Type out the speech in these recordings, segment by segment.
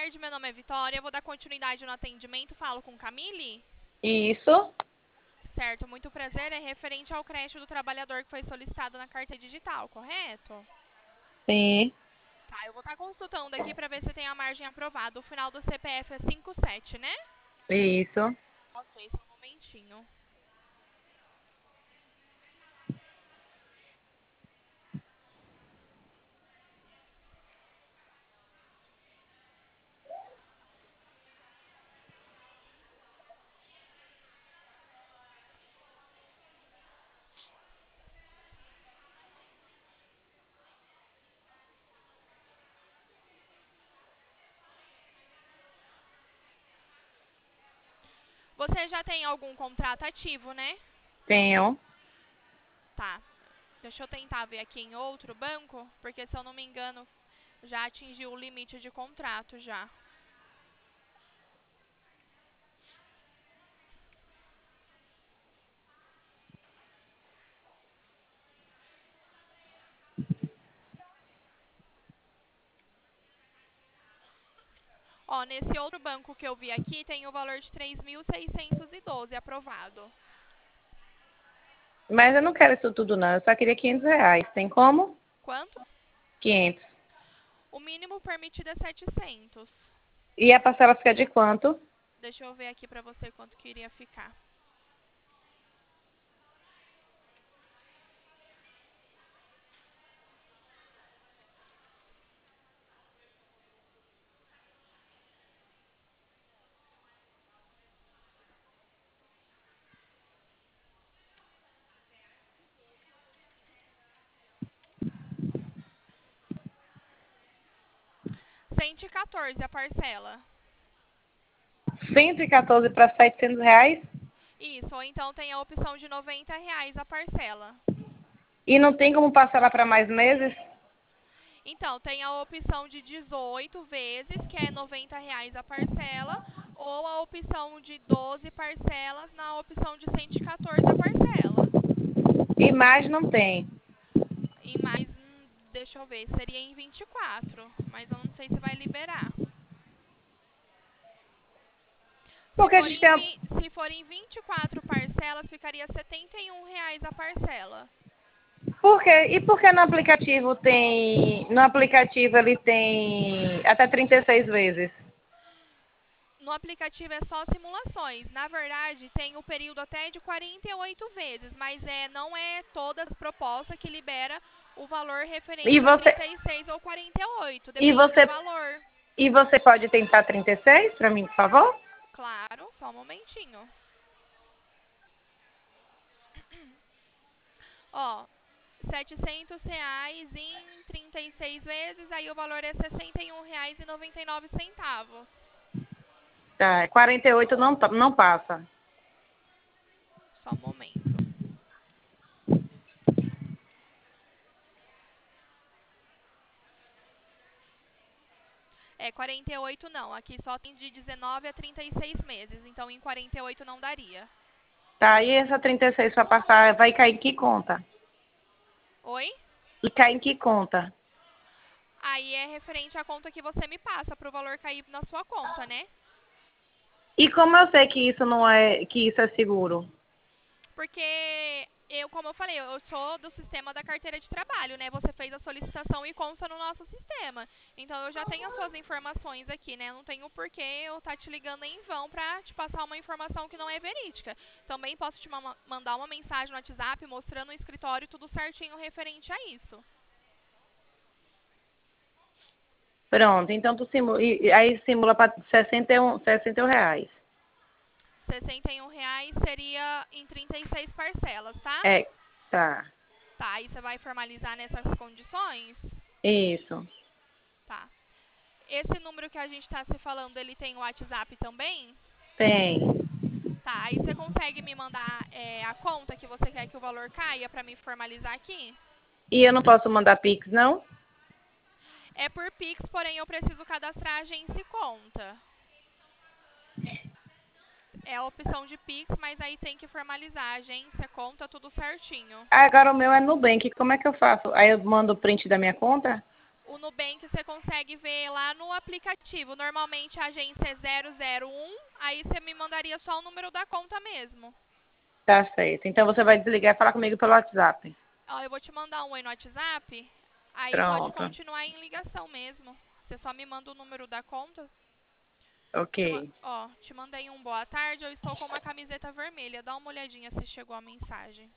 tarde, meu nome é Vitória. Eu vou dar continuidade no atendimento. Falo com Camille? Isso, Certo, muito prazer. É referente ao crédito do trabalhador que foi solicitado na carteira digital, correto? sim, Tá, eu vou estar consultando aqui para ver se tem a margem aprovada. O final do CPF é 57, né? isso. Ok, só um momentinho. Você já tem algum contrato ativo, né? Tenho. Tá. Deixa eu tentar ver aqui em outro banco, porque se eu não me engano, já atingiu o limite de contrato já. Ó, nesse outro banco que eu vi aqui, tem o valor de 3.612 aprovado. Mas eu não quero isso tudo, não. Eu só queria R$ 500. Tem como? Quanto? 500. O mínimo permitido é 700. E a parcela fica de quanto? Deixa eu ver aqui pra você quanto que iria ficar. R$ 114 a parcela. 114 para R$ 700? Isso, ou então tem a opção de R$ 90 a parcela. E não tem como parcelar para mais meses? Então, tem a opção de 18 vezes, que é R$ 90 a parcela, ou a opção de 12 parcelas na opção de 114 a parcela. E mais não tem. E mais, deixa eu ver, seria em 24, mas eu não sei se vai liberar. Se Porque a for gente tem em, a... se for em 24 parcelas, ficaria R$ 71 a parcela. Por quê? E por que no aplicativo tem... No aplicativo ele tem até 36 vezes? No aplicativo é só simulações. Na verdade, tem o período até de 48 vezes, mas não é todas as propostas que libera o valor E referente a você... 36 ou 48. E Depende do você... valor. E você pode tentar 36 para mim, por favor? Claro, só um momentinho. Ó, R$ 700 em 36 vezes, aí o valor é R$ 61,99. Tá, 48 não, não passa. Só um momento. É, 48 não. Aqui só tem de 19 a 36 meses. Então, em 48 não daria. Tá, e essa 36 para passar vai cair em que conta? Oi? E cai em que conta? Aí é referente à conta que você me passa para o valor cair na sua conta, né? E como eu sei que isso não é, que isso é seguro? Porque como eu falei, eu sou do sistema da carteira de trabalho, né? Você fez a solicitação e consta no nosso sistema. Então eu já tenho as suas informações aqui, né? Não tenho porquê eu estar te ligando em vão para te passar uma informação que não é verídica. Também posso te mandar uma mensagem no WhatsApp mostrando o escritório tudo certinho referente a isso. Pronto, então tu simula, e aí simula para 61 reais. R$ 61 seria em 36 parcelas, tá? É, tá, Tá, aí você vai formalizar nessas condições? isso, Tá. Esse número que a gente está se falando, ele tem o WhatsApp também? tem. Tá, aí você consegue me mandar a conta que você quer que o valor caia para me formalizar aqui? E eu não posso mandar Pix, não? É por Pix, porém eu preciso cadastrar a agência e conta. É a opção de Pix, mas aí tem que formalizar a agência, conta, tudo certinho. Ah, agora o meu é Nubank, como é que eu faço? Aí eu mando o print da minha conta? O Nubank você consegue ver lá no aplicativo. Normalmente a agência é 001, aí você me mandaria só o número da conta mesmo. Tá certo. Então você vai desligar e falar comigo pelo WhatsApp. Ó, eu vou te mandar um oi no WhatsApp, aí pode Pronto. continuar em ligação mesmo. Você só me manda o número da conta. Ok. Ó, te mandei um boa tarde, eu estou com uma camiseta vermelha. Dá uma olhadinha se chegou a mensagem.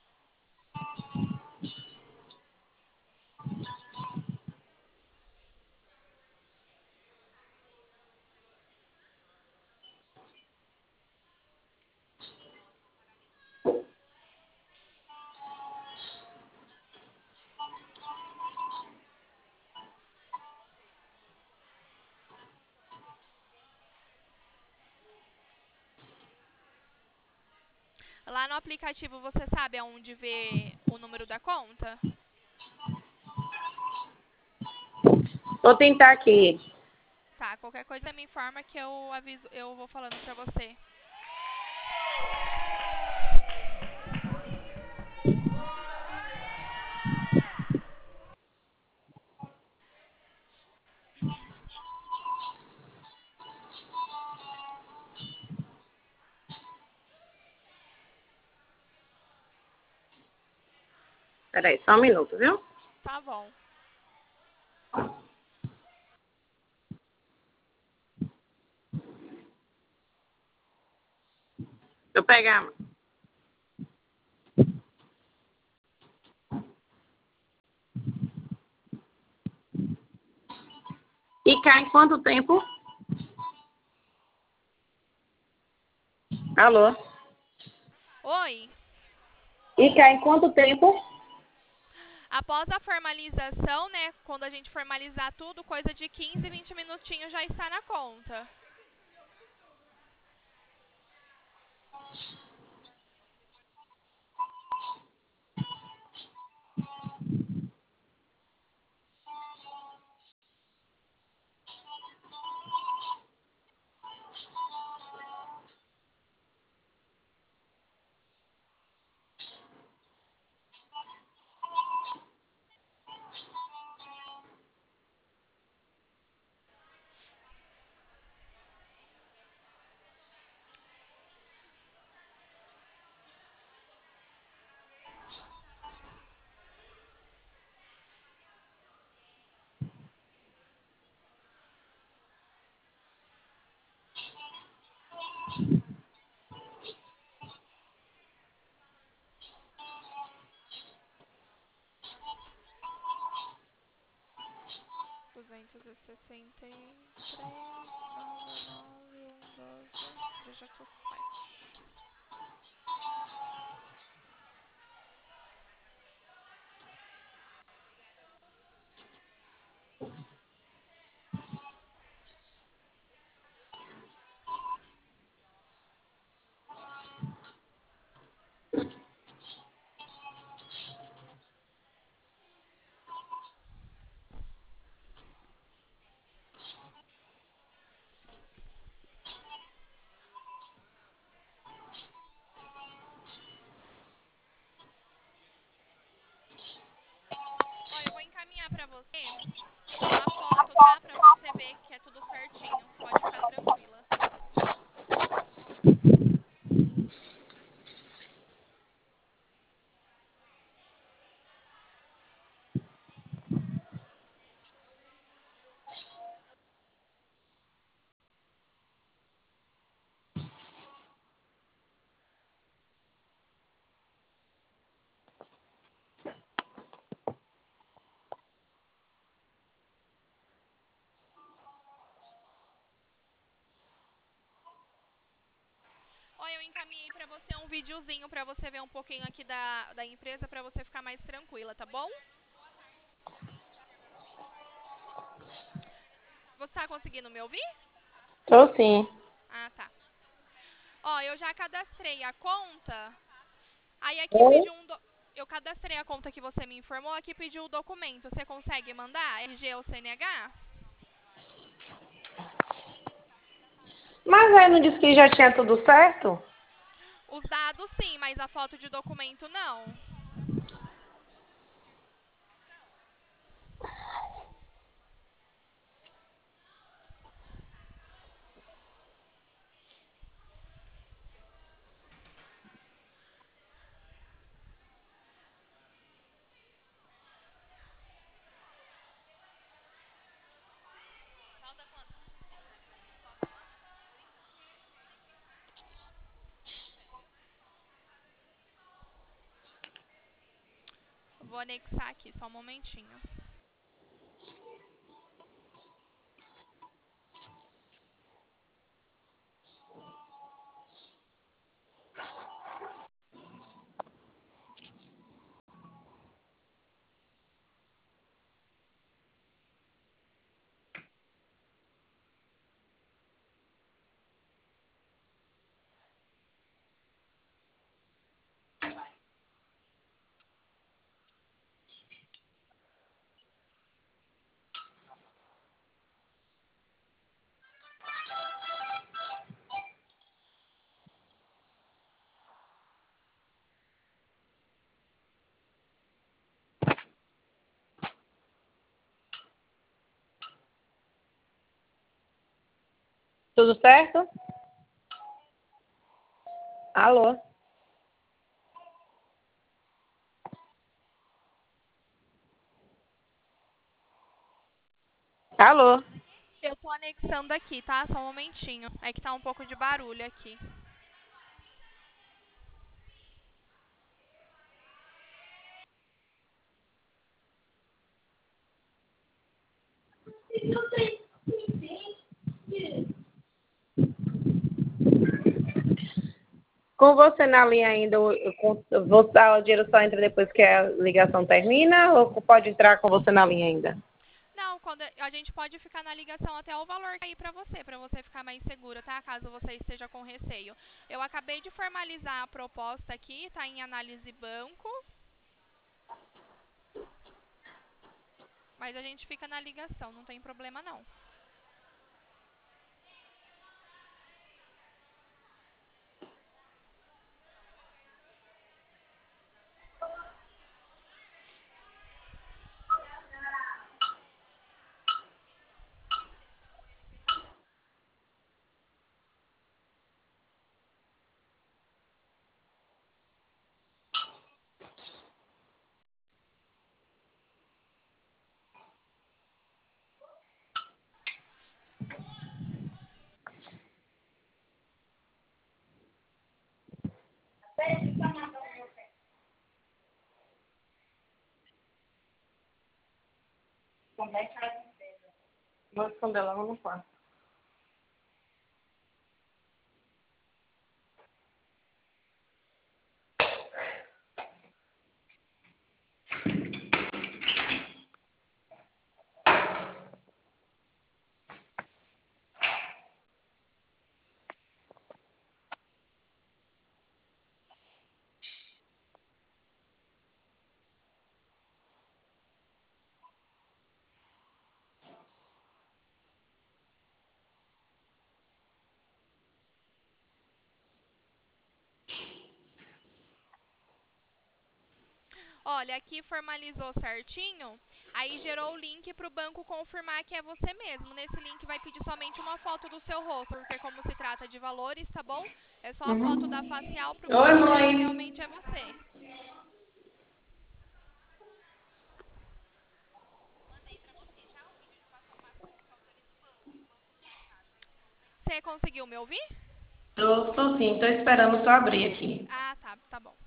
Lá no aplicativo você sabe aonde ver o número da conta? Vou tentar aqui. Tá, qualquer coisa me informa que eu aviso, eu vou falando pra você. Peraí, só um minuto, viu? Tá bom. Eu pegar. E cai em quanto tempo? Alô? Oi. E cai em quanto tempo? Após a formalização, né, quando a gente formalizar tudo, coisa de 15, 20 minutinhos já está na conta. R$ 263,99,112, dígito 7. Ó, eu vou encaminhar pra você a foto, tá? Pra você ver que é tudo certinho. Pode ficar tranquila. Ó, eu encaminhei pra você um videozinho pra você ver um pouquinho aqui da empresa pra você ficar mais tranquila, tá bom? Você tá conseguindo me ouvir? Tô sim. Ah, tá. Ó, eu já cadastrei a conta. Aí aqui Oi? pediu Eu cadastrei a conta que você me informou, aqui pediu o documento. Você consegue mandar? RG ou CNH? Mas aí não disse que já tinha tudo certo? Os dados sim, mas a foto de documento não. vou anexar aqui, só um momentinho. Tudo certo? Alô? Alô? Eu tô anexando aqui, tá? Só um momentinho. É que tá um pouco de barulho aqui. Com você na linha ainda, o dinheiro só entra depois que a ligação termina ou pode entrar com você na linha ainda? Não, quando a gente pode ficar na ligação até o valor cair pra você ficar mais segura, tá? Caso você esteja com receio. Eu acabei de formalizar a proposta aqui, tá em análise banco, mas a gente fica na ligação, não tem problema não. Vou esconder lá no quarto. Olha, aqui formalizou certinho, aí gerou o link para o banco confirmar que é você mesmo. Nesse link vai pedir somente uma foto do seu rosto, porque como se trata de valores, tá bom? É só a foto da facial para o Oi, banco ver que mãe. realmente é você. Você conseguiu me ouvir? Tô sim, tô esperando só abrir aqui. Ah, tá, tá bom.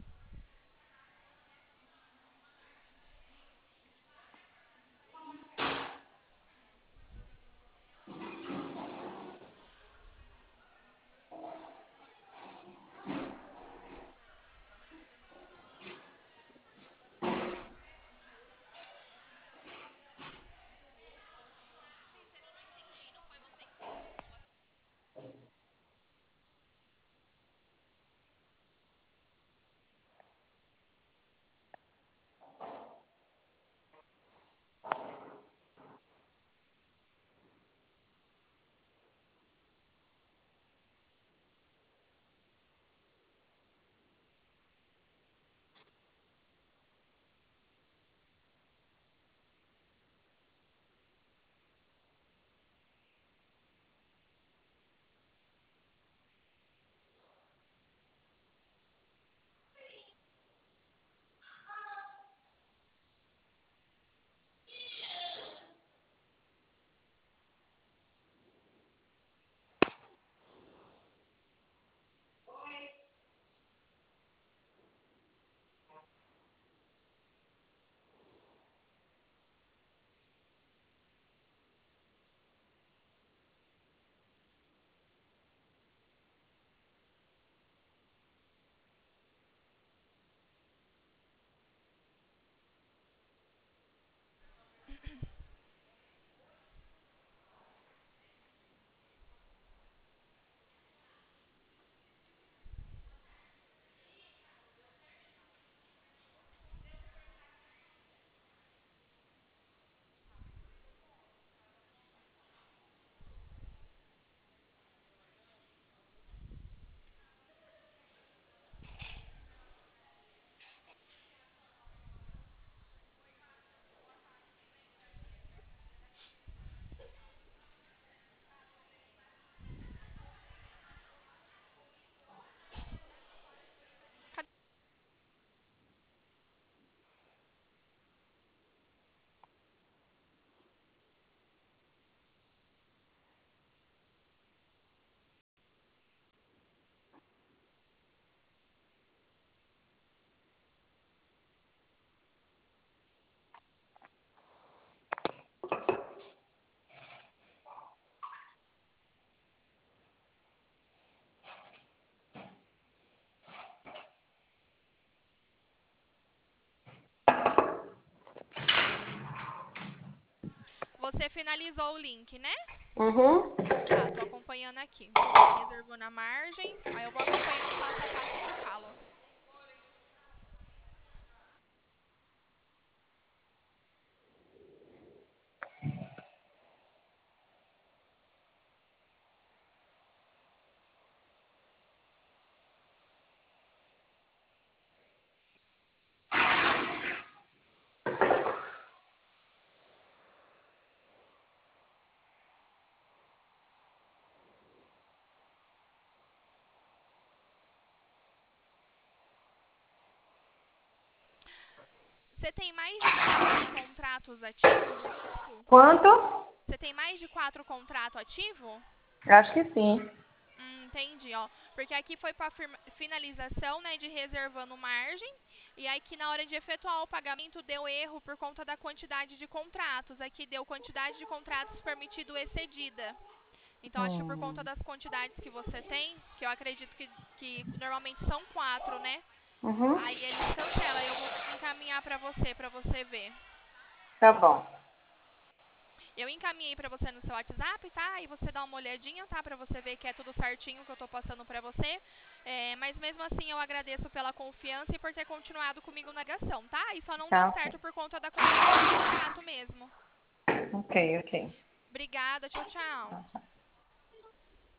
Você finalizou o link, né? Uhum. Tá, tô acompanhando aqui. Reservou na margem. Aí eu vou acompanhando passo a passo e te falo. Você tem mais de 4 contratos ativos, é isso? Quanto? Você tem mais de 4 contratos ativos? Acho que sim. Entendi, ó. Porque aqui foi para finalização, né, de reservando margem. E aí que na hora de efetuar o pagamento deu erro por conta da quantidade de contratos. Aqui deu quantidade de contratos permitido excedida. Então, acho que por conta das quantidades que você tem, que eu acredito que normalmente são 4, né? Uhum. Aí eles cancelam. Eu vou encaminhar para você ver. Tá bom. Eu encaminhei para você no seu WhatsApp, tá? E você dá uma olhadinha, tá? Para você ver que é tudo certinho que eu tô passando para você. Mas mesmo assim, eu agradeço pela confiança e por ter continuado comigo na ligação, tá? E só não deu Tá, ok. certo por conta da quantidade de contrato mesmo. Ok, ok. Obrigada, tchau, tchau.